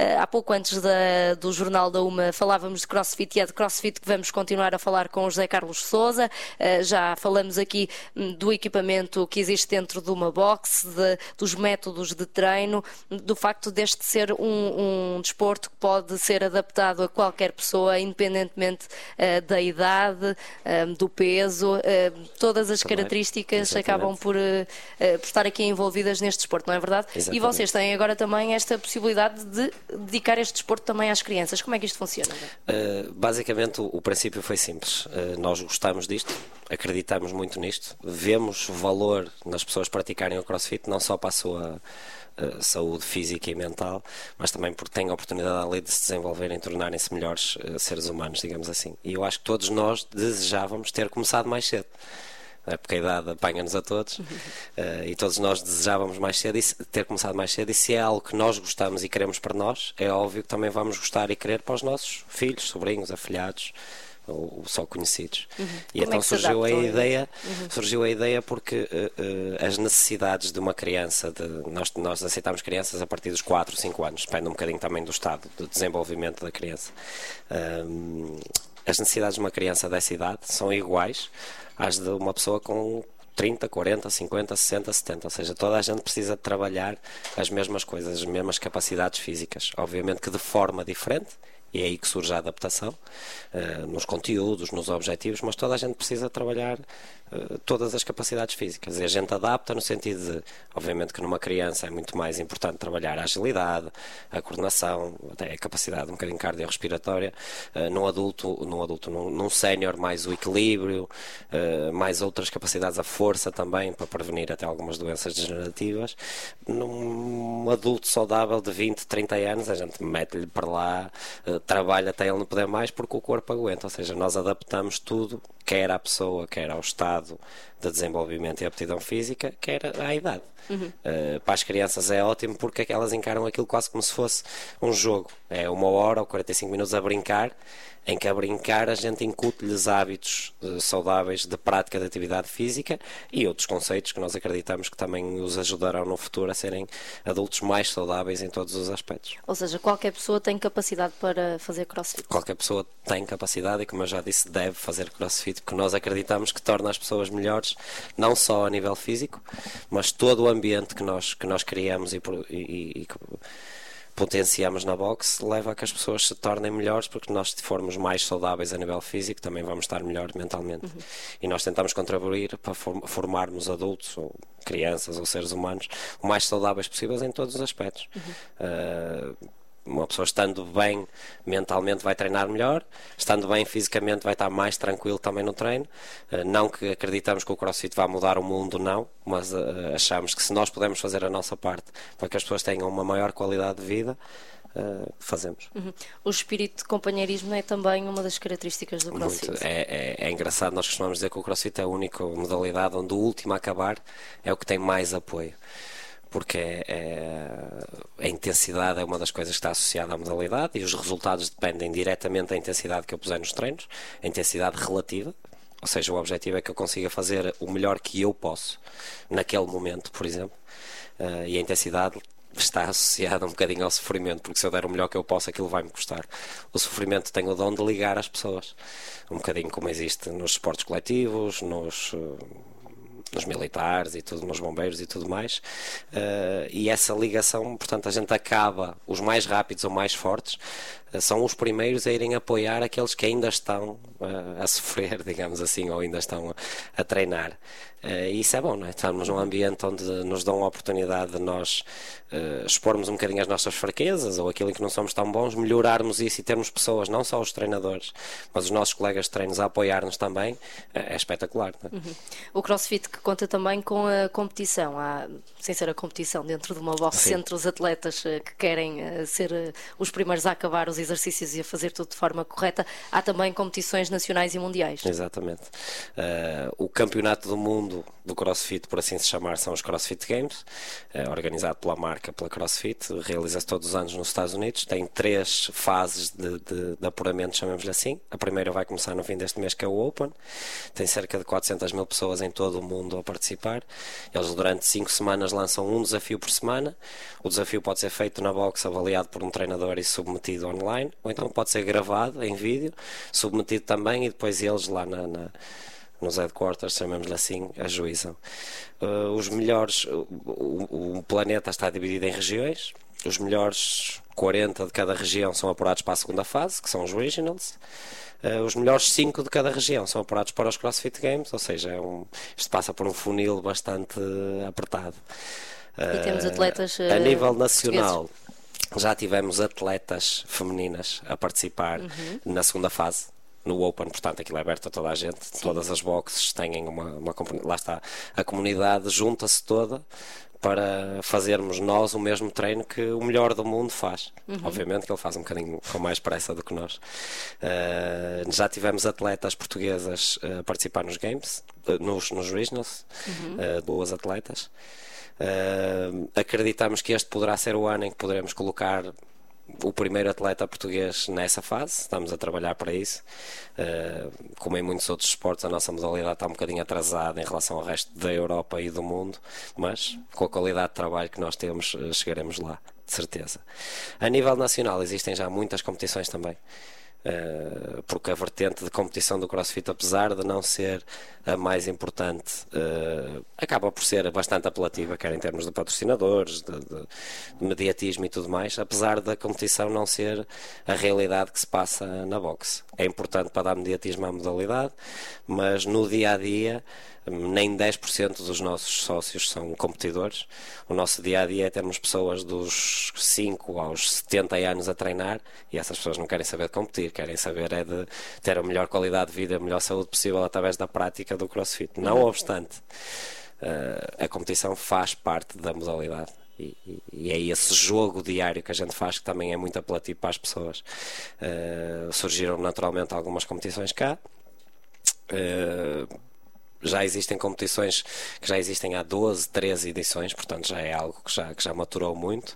Há pouco antes do Jornal da Uma falávamos de CrossFit, e é de CrossFit que vamos continuar a falar com o José Carlos Sousa. Já falamos aqui do equipamento que existe dentro de uma box, dos métodos de treino, do facto deste ser um desporto que pode ser adaptado a qualquer pessoa, independentemente da idade, do peso, todas as características acabam por estar aqui envolvidas neste desporto, não é verdade? Exatamente. E vocês têm agora também esta possibilidade de dedicar este desporto também às crianças. Como é que isto funciona? Basicamente o princípio foi simples. Nós gostamos disto, acreditamos muito nisto, vemos valor nas pessoas praticarem o CrossFit, não só para a sua saúde física e mental, mas também porque têm a oportunidade ali de se desenvolverem e tornarem-se melhores seres humanos, digamos assim. E eu acho que todos nós desejávamos ter começado mais cedo, porque a idade apanha-nos a todos, e todos nós desejávamos mais cedo ter começado mais cedo, e se é algo que nós gostamos e queremos para nós, é óbvio que também vamos gostar e querer para os nossos filhos, sobrinhos, afilhados, ou só conhecidos. E Como então é que se surgiu adaptam? a ideia porque as necessidades de uma criança, nós aceitamos crianças a partir dos 4, 5 anos, depende um bocadinho também do estado de desenvolvimento da criança. As necessidades de uma criança dessa idade são iguais às de uma pessoa com 30, 40, 50, 60, 70, ou seja, toda a gente precisa de trabalhar as mesmas coisas, as mesmas capacidades físicas, obviamente que de forma diferente, e é aí que surge a adaptação, nos conteúdos, nos objetivos, mas toda a gente precisa trabalhar todas as capacidades físicas, e a gente adapta no sentido de, obviamente que numa criança é muito mais importante trabalhar a agilidade, a coordenação, até a capacidade um bocadinho cardiorrespiratória, num sénior mais o equilíbrio, mais outras capacidades, a força também, para prevenir até algumas doenças degenerativas. Num adulto saudável de 20, 30 anos, a gente mete-lhe para lá, trabalha até ele não poder mais, porque o corpo aguenta, ou seja, nós adaptamos tudo, quer à pessoa, quer ao estado de desenvolvimento e aptidão física, quer à idade. Para as crianças é ótimo porque elas encaram aquilo quase como se fosse um jogo, é 1 hora ou 45 minutos a brincar, em que a brincar a gente incute-lhes hábitos saudáveis de prática de atividade física e outros conceitos que nós acreditamos que também os ajudarão no futuro a serem adultos mais saudáveis em todos os aspectos. Ou seja, qualquer pessoa tem capacidade para fazer CrossFit? Qualquer pessoa tem capacidade e, como eu já disse, deve fazer CrossFit, porque nós acreditamos que torna as pessoas melhores, não só a nível físico, mas todo o ambiente que nós criamos e que potenciamos na boxe leva a que as pessoas se tornem melhores, porque nós, se formos mais saudáveis a nível físico, também vamos estar melhor mentalmente. E nós tentamos contribuir para formarmos adultos ou crianças ou seres humanos o mais saudáveis possíveis em todos os aspectos. Uma pessoa estando bem mentalmente vai treinar melhor, estando bem fisicamente vai estar mais tranquilo também no treino. Não que acreditamos que o CrossFit vá mudar o mundo, não, mas achamos que se nós pudermos fazer a nossa parte para que as pessoas tenham uma maior qualidade de vida, fazemos. O espírito de companheirismo é também uma das características do CrossFit. Muito. É engraçado, nós costumamos dizer que o CrossFit é a única modalidade onde o último a acabar é o que tem mais apoio, porque a intensidade é uma das coisas que está associada à modalidade e os resultados dependem diretamente da intensidade que eu puser nos treinos, a intensidade relativa, ou seja, o objetivo é que eu consiga fazer o melhor que eu posso naquele momento, por exemplo, e a intensidade está associada um bocadinho ao sofrimento, porque se eu der o melhor que eu posso, aquilo vai-me custar. O sofrimento tem o dom de ligar as pessoas, um bocadinho como existe nos esportes coletivos, nos militares e tudo, nos bombeiros e tudo mais, e essa ligação, portanto, a gente acaba, os mais rápidos ou mais fortes são os primeiros a irem apoiar aqueles que ainda estão a sofrer, digamos assim, ou ainda estão a treinar. E isso é bom, não é? Estamos num ambiente onde nos dão a oportunidade de nós expormos um bocadinho as nossas fraquezas ou aquilo em que não somos tão bons, melhorarmos isso e termos pessoas, não só os treinadores, mas os nossos colegas de treinos a apoiar-nos também, é espetacular, não é? O CrossFit que conta também com a competição, sem ser a competição dentro de uma boxe entre os atletas que querem ser os primeiros a acabar os exercícios e a fazer tudo de forma correta, há também competições nacionais e mundiais. Exatamente. O campeonato do mundo mundo do CrossFit, por assim se chamar, são os CrossFit Games, organizado pela marca, pela CrossFit, realiza-se todos os anos nos Estados Unidos, tem 3 fases de apuramento, chamemos-lhe assim. A primeira vai começar no fim deste mês, que é o Open, tem cerca de 400 mil pessoas em todo o mundo a participar. Eles durante 5 semanas lançam um desafio por semana. O desafio pode ser feito na box, avaliado por um treinador e submetido online, ou então pode ser gravado em vídeo, submetido também, e depois eles lá nos headquarters, chamemos-lhe assim, ajuizam. Os melhores, o planeta está dividido em regiões. Os melhores 40 de cada região são apurados para a segunda fase, que são os Regionals. Os melhores 5 de cada região são apurados para os CrossFit Games, ou seja, isto passa por um funil bastante apertado. E temos atletas a nível nacional, já tivemos atletas femininas a participar na segunda fase, no Open, portanto aquilo é aberto a toda a gente. Sim. Todas as boxes têm lá está, a comunidade junta-se toda para fazermos nós o mesmo treino que o melhor do mundo faz. Obviamente que ele faz um bocadinho com mais pressa do que nós. Já tivemos atletas portuguesas a participar nos Games, nos Regionals, boas atletas. Acreditamos que este poderá ser o ano em que poderemos colocar o primeiro atleta português nessa fase. Estamos a trabalhar para isso. Como em muitos outros esportes, a nossa modalidade está um bocadinho atrasada em relação ao resto da Europa e do mundo, mas com a qualidade de trabalho que nós temos, chegaremos lá, de certeza. A nível nacional existem já muitas competições também, porque a vertente de competição do CrossFit, apesar de não ser a mais importante, acaba por ser bastante apelativa, quer em termos de patrocinadores, de mediatismo e tudo mais, apesar da competição não ser a realidade que se passa na boxe. É importante para dar mediatismo à modalidade, mas no dia a dia nem 10% dos nossos sócios são competidores. O nosso dia a dia é termos pessoas dos 5 aos 70 anos a treinar, e essas pessoas não querem saber de competir, querem saber é de ter a melhor qualidade de vida, a melhor saúde possível através da prática do CrossFit. Não obstante, a competição faz parte da modalidade. E é esse jogo diário que a gente faz que também é muito apelativo para as pessoas. Surgiram naturalmente algumas competições cá. Já existem competições que já existem há 12, 13 edições, portanto já é algo que já maturou muito.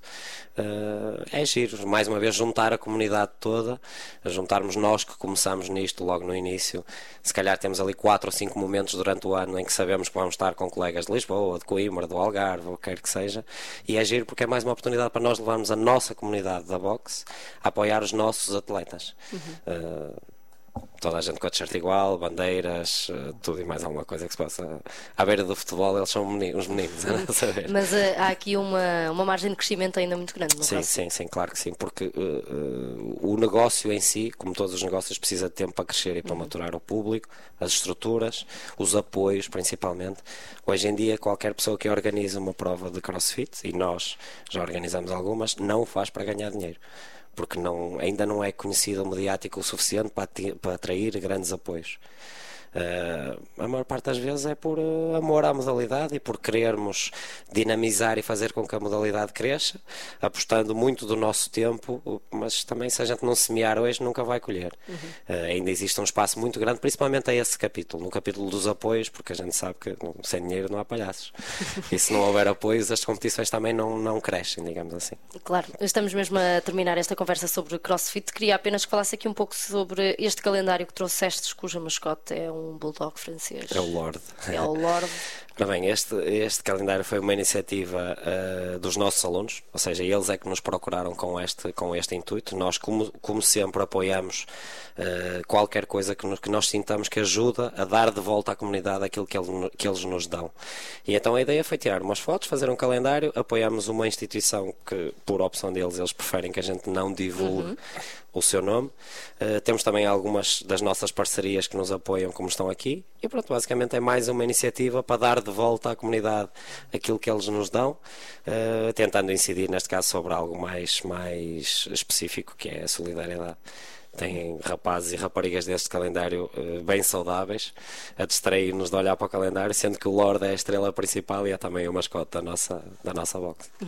É giro, mais uma vez, juntar a comunidade toda, juntarmos nós que começamos nisto logo no início. Se calhar temos ali 4 ou 5 momentos durante o ano em que sabemos que vamos estar com colegas de Lisboa, de Coimbra, do Algarve, ou quer que seja, e é giro porque é mais uma oportunidade para nós levarmos a nossa comunidade da boxe a apoiar os nossos atletas. Toda a gente com a t-shirt igual, bandeiras, tudo e mais alguma coisa que se possa. À beira do futebol, eles são uns meninos, a saber. Mas há aqui uma margem de crescimento ainda muito grande, não é? Sim, claro que sim, porque o negócio em si, como todos os negócios, precisa de tempo para crescer e para maturar o público, as estruturas, os apoios principalmente. Hoje em dia, qualquer pessoa que organiza uma prova de CrossFit, e nós já organizamos algumas, não o faz para ganhar dinheiro, porque ainda não é conhecido ou mediático o suficiente para atrair grandes apoios. A maior parte das vezes é por amor à modalidade e por querermos dinamizar e fazer com que a modalidade cresça, apostando muito do nosso tempo, mas também se a gente não semear hoje nunca vai colher. Ainda existe um espaço muito grande, principalmente a esse capítulo, no capítulo dos apoios, porque a gente sabe que sem dinheiro não há palhaços. E se não houver apoios, as competições também não crescem, digamos assim. Claro, estamos mesmo a terminar esta conversa sobre CrossFit. Queria apenas que falasse aqui um pouco sobre este calendário que trouxestes, cuja mascote é um bulldog francês. É o Lord. É o Lord. Ora bem, este calendário foi uma iniciativa dos nossos alunos, ou seja, eles é que nos procuraram com este intuito. Nós, como sempre, apoiamos qualquer coisa que nós sintamos que ajuda a dar de volta à comunidade aquilo que eles nos dão. E então a ideia foi tirar umas fotos, fazer um calendário, apoiamos uma instituição que, por opção deles, eles preferem que a gente não divulgue o seu nome. Temos também algumas das nossas parcerias que nos apoiam, como estão aqui, e pronto, basicamente é mais uma iniciativa para dar de volta à comunidade aquilo que eles nos dão, tentando incidir neste caso sobre algo mais específico, que é a solidariedade. Tem rapazes e raparigas deste calendário bem saudáveis a distrair-nos de olhar para o calendário, sendo que o Lorde é a estrela principal e é também o mascote da nossa boxe.